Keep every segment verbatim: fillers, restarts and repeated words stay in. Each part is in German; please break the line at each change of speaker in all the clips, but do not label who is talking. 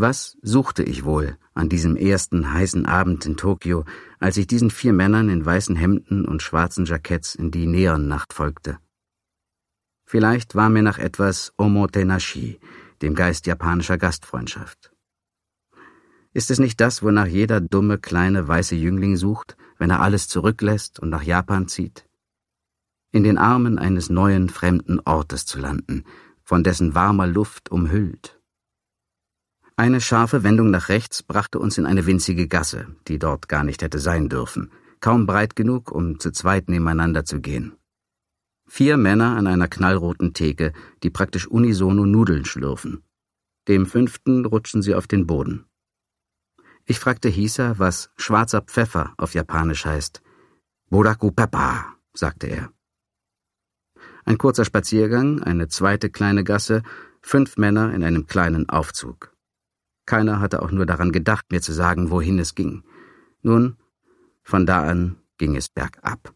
Was suchte ich wohl an diesem ersten heißen Abend in Tokio, als ich diesen vier Männern in weißen Hemden und schwarzen Jacketts in die Neonnacht folgte? Vielleicht war mir nach etwas Omotenashi, dem Geist japanischer Gastfreundschaft. Ist es nicht das, wonach jeder dumme, kleine, weiße Jüngling sucht, wenn er alles zurücklässt und nach Japan zieht? In den Armen eines neuen, fremden Ortes zu landen, von dessen warmer Luft umhüllt. Eine scharfe Wendung nach rechts brachte uns in eine winzige Gasse, die dort gar nicht hätte sein dürfen, kaum breit genug, um zu zweit nebeneinander zu gehen. Vier Männer an einer knallroten Theke, die praktisch unisono Nudeln schlürfen. Dem fünften rutschen sie auf den Boden. Ich fragte Hisa, was schwarzer Pfeffer auf Japanisch heißt. Buraku Peppa, sagte er. Ein kurzer Spaziergang, eine zweite kleine Gasse, fünf Männer in einem kleinen Aufzug. Keiner hatte auch nur daran gedacht, mir zu sagen, wohin es ging. Nun, von da an ging es bergab.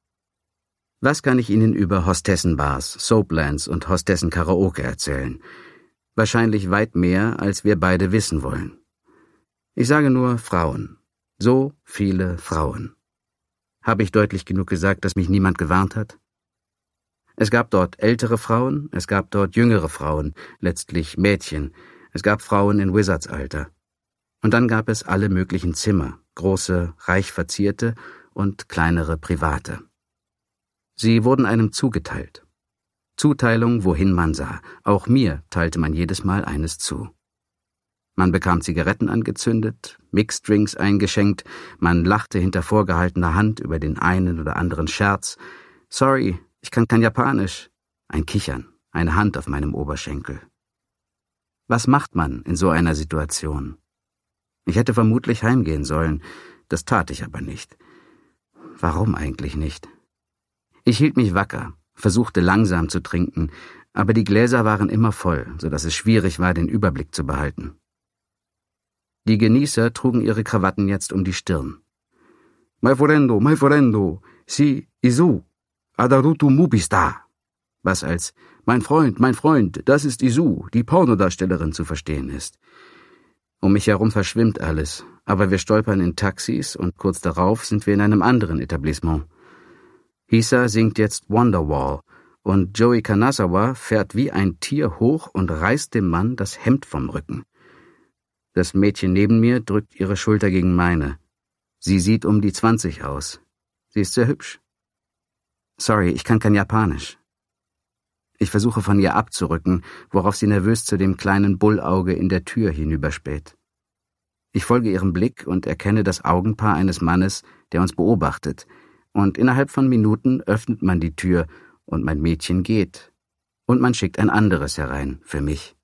Was kann ich Ihnen über Hostessenbars, Soaplands und Hostessen-Karaoke erzählen? Wahrscheinlich weit mehr, als wir beide wissen wollen. Ich sage nur Frauen. So viele Frauen. Habe ich deutlich genug gesagt, dass mich niemand gewarnt hat? Es gab dort ältere Frauen, es gab dort jüngere Frauen, letztlich Mädchen, es gab Frauen in Wizardsalter. Und dann gab es alle möglichen Zimmer, große, reich verzierte und kleinere private. Sie wurden einem zugeteilt. Zuteilung, wohin man sah. Auch mir teilte man jedes Mal eines zu. Man bekam Zigaretten angezündet, Mixdrinks eingeschenkt, man lachte hinter vorgehaltener Hand über den einen oder anderen Scherz. Sorry, ich kann kein Japanisch. Ein Kichern, eine Hand auf meinem Oberschenkel. Was macht man in so einer Situation? Ich hätte vermutlich heimgehen sollen, das tat ich aber nicht. Warum eigentlich nicht? Ich hielt mich wacker, versuchte langsam zu trinken, aber die Gläser waren immer voll, so dass es schwierig war, den Überblick zu behalten. Die Genießer trugen ihre Krawatten jetzt um die Stirn. My friendo, my friendo, si Izu, Adarutu Mubista, was als »Mein Freund, mein Freund, das ist Izu, die Pornodarstellerin« zu verstehen ist. Um mich herum verschwimmt alles, aber wir stolpern in Taxis und kurz darauf sind wir in einem anderen Etablissement. Hisa singt jetzt Wonderwall und Joey Kanazawa fährt wie ein Tier hoch und reißt dem Mann das Hemd vom Rücken. Das Mädchen neben mir drückt ihre Schulter gegen meine. Sie sieht um die zwanzig aus. Sie ist sehr hübsch. Sorry, ich kann kein Japanisch. Ich versuche von ihr abzurücken, worauf sie nervös zu dem kleinen Bullauge in der Tür hinüberspäht. Ich folge ihrem Blick und erkenne das Augenpaar eines Mannes, der uns beobachtet, und innerhalb von Minuten öffnet man die Tür und mein Mädchen geht. Und man schickt ein anderes herein, für mich.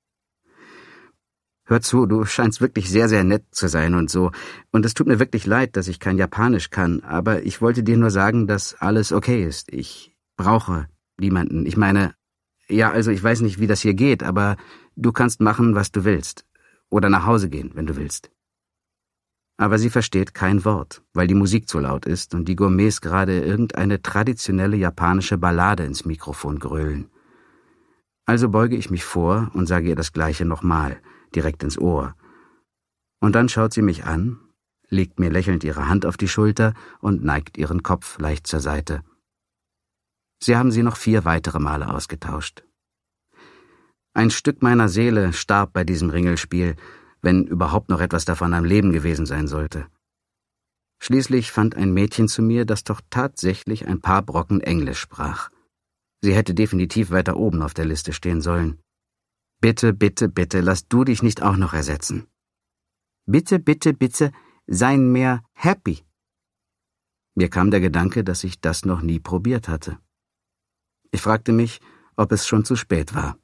Hör zu, du scheinst wirklich sehr, sehr nett zu sein und so, und es tut mir wirklich leid, dass ich kein Japanisch kann, aber ich wollte dir nur sagen, dass alles okay ist. Ich brauche niemanden. Ich meine, ja, also ich weiß nicht, wie das hier geht, aber du kannst machen, was du willst. Oder nach Hause gehen, wenn du willst. Aber sie versteht kein Wort, weil die Musik zu laut ist und die Gourmets gerade irgendeine traditionelle japanische Ballade ins Mikrofon grölen. Also beuge ich mich vor und sage ihr das Gleiche nochmal, direkt ins Ohr. Und dann schaut sie mich an, legt mir lächelnd ihre Hand auf die Schulter und neigt ihren Kopf leicht zur Seite. Sie haben sie noch vier weitere Male ausgetauscht. Ein Stück meiner Seele starb bei diesem Ringelspiel, wenn überhaupt noch etwas davon am Leben gewesen sein sollte. Schließlich fand ein Mädchen zu mir, das doch tatsächlich ein paar Brocken Englisch sprach. Sie hätte definitiv weiter oben auf der Liste stehen sollen. Bitte, bitte, bitte, lass du dich nicht auch noch ersetzen. Bitte, bitte, bitte, seien mehr happy. Mir kam der Gedanke, dass ich das noch nie probiert hatte. Ich fragte mich, ob es schon zu spät war.